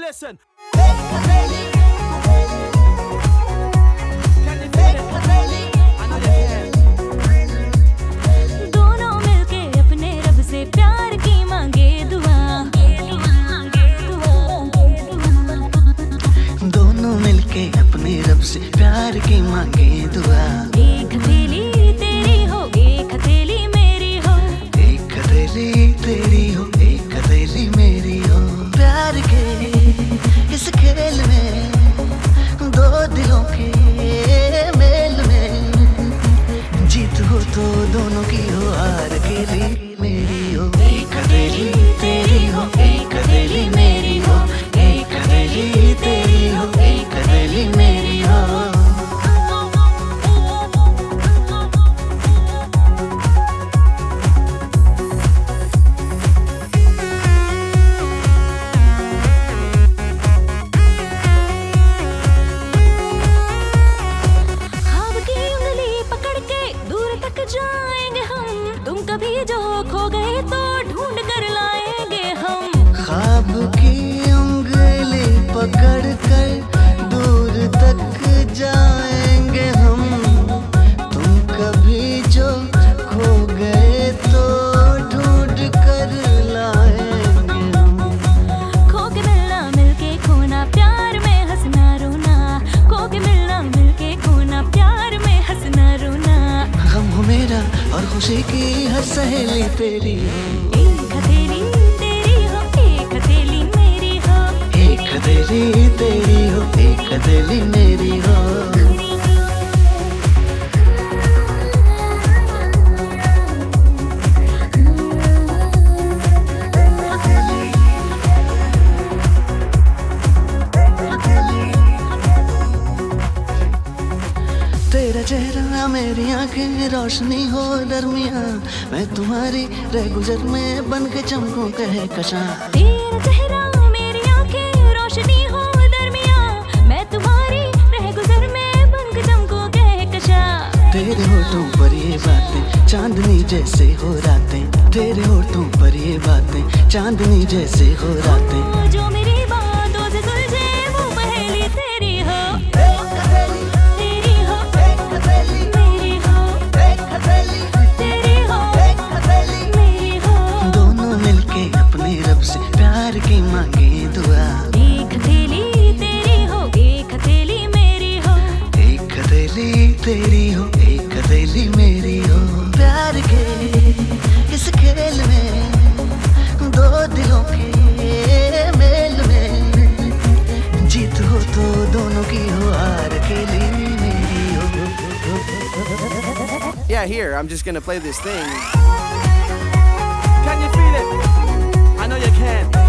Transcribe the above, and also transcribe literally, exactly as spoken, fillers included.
listen. दोनों मिलके अपने रब से प्यार की मांगे दुआ। दोनों मिलके अपने रब से प्यार की मांगे दुआ। एक हथेली तेरी हो, एक हथेली मेरी हो। एक हथेली तेरी हो, एक हथेली मेरी हो। प्यार के इस खेल में दो दिलों के मेल में जीत हो तो दोनों की हो, हार अकेली मेरी हो। एक हथेली तेरी हो, एक हथेली मेरी हो। एक हथेली तेरी हो, एक हथेली मेरी हो। जाएंगे हम, तुम कभी जो खो गए तो ढूंढ कर लाएंगे हम। ख्वाब की उंगली पकड़ कर दूर तक जाएंगे हम। तुम कभी जो खो गए तो ढूंढ कर लाएंगे हम। खो के मिलना मिलके खोना, प्यार में हंसना रोना। खो के मिलना मिलके खोना, प्यार में हंसना रोना। गम हो मेरा और खुशी की हर सहेली तेरी हो। एक हथेली तेरी हो, एक हथेली मेरी हो। एक हथेली तेरी हो, एक हथेली मेरी हो। तेरा चेहरा मेरी आंखें रोशनी हो दरमिया। मैं तुम्हारी रह गुजर में बन के चमकूं कहे कशा। तेरा चेहरा मेरी आंखें रोशनी हो दरमिया। मैं तुम्हारी रह गुजर में बन के चमकूं कहे कशा। तेरे होठों पर ये बातें चांदनी जैसे हो रातें। तेरे होठों पर ये बातें चांदनी जैसे हो रातें। जो मेरी बातों से सुलझे वो पहेली तेरी हो। प्यार की मांगे दुआ। एक हथेली तेरी हो, एक हथेली मेरी हो। एक हथेली तेरी हो, एक हथेली मेरी हो। प्यार के इस खेल में दो दिलों के मेल में जीत हो तो दोनों की हो, हार अकेली मेरी हो। Yeah, here, I'm just gonna play this thing. Can you feel it? I know you can.